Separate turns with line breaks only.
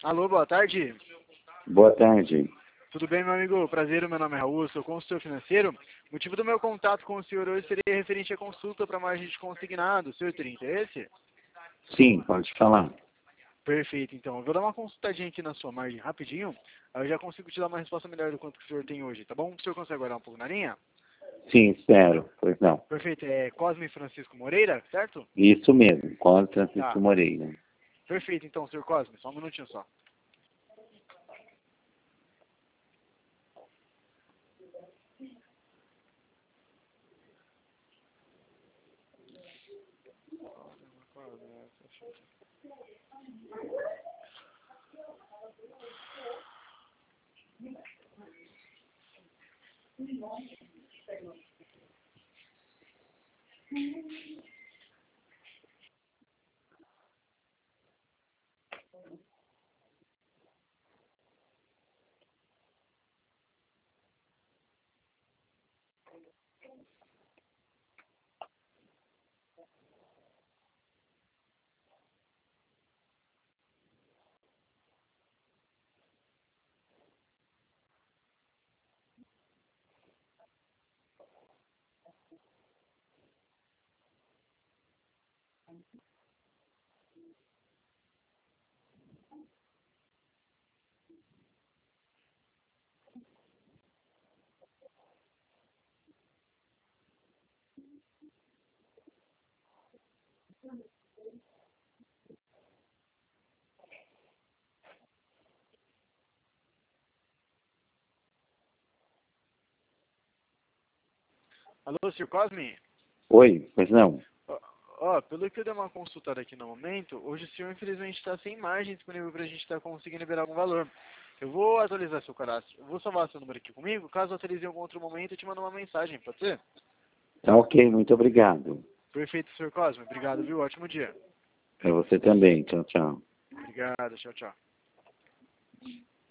Alô, boa tarde.
Boa tarde.
Tudo bem, meu amigo? Prazer, meu nome é Raul, sou consultor financeiro. O motivo do meu contato com o senhor hoje seria referente à consulta para margem de consignado. O senhor teria interesse?
Sim, pode falar.
Perfeito, então. Eu vou dar uma consultadinha aqui na sua margem rapidinho. Aí eu já consigo te dar uma resposta melhor do quanto que o senhor tem hoje, tá bom? O senhor consegue aguardar um pouco na linha?
Sim, espero. Pois não.
Perfeito. É Cosme Francisco Moreira, certo?
Isso mesmo, Cosme Francisco
Tá.
Moreira.
Perfeito, então, senhor Cosme. Só um minutinho só. Alô, senhor Cosme?
Oi, pois não.
Pelo que eu dei uma consultada aqui no momento, hoje o senhor infelizmente está sem margem disponível para a gente estar conseguindo liberar algum valor. Eu vou atualizar seu cadastro. Eu vou salvar seu número aqui comigo. Caso atualize em algum outro momento, eu te mando uma mensagem, pode ser?
Tá ok, muito obrigado.
Perfeito, senhor Cosme. Obrigado, viu? Ótimo dia.
Para você também. Tchau, tchau.
Obrigado, tchau, tchau.